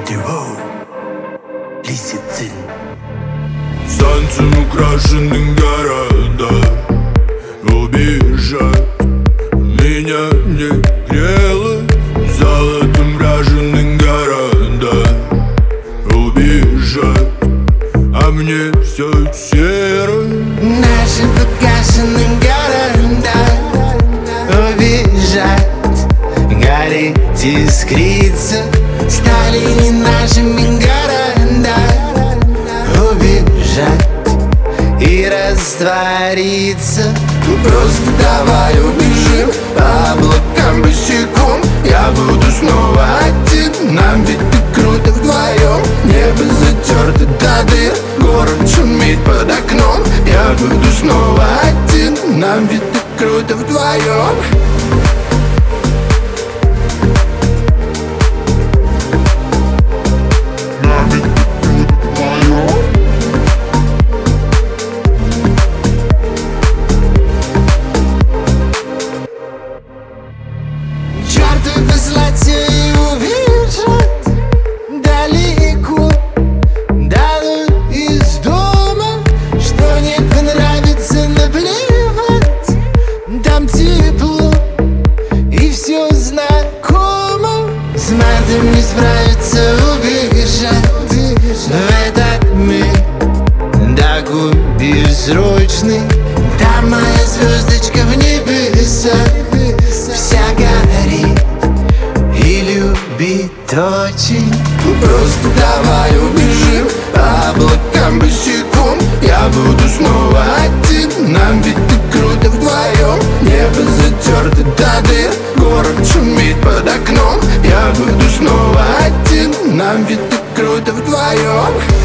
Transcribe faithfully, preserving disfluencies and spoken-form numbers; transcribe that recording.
Мотивоу, Лисицин. Солнцем украшенным города убежать меня не грело. Золотом ряженым города убежать, а мне все серо. Нашим погашенным города убежать, гореть, искриться. Стали не нашими города убежать и раствориться. Просто давай убежим по облакам босиком. Я буду снова один, нам ведь так круто вдвоем. Небо затерто до дыр, город шумит под окном. Я буду снова один, нам ведь так круто вдвоем. Черту послать и убежать далеко, дальше из дома. Что не понравится, наплевать, там тепло и все знакомо. С мартом не справиться, убежать в этот мир такой бессрочный. Там моя звездочка в небесах вся горит и любит очень. Просто давай убежим по облакам босиком. Я буду снова один, нам ведь так круто вдвоем. Небо затерто до дыр, город шумит под окном. Я буду снова один, нам ведь так круто вдвоем.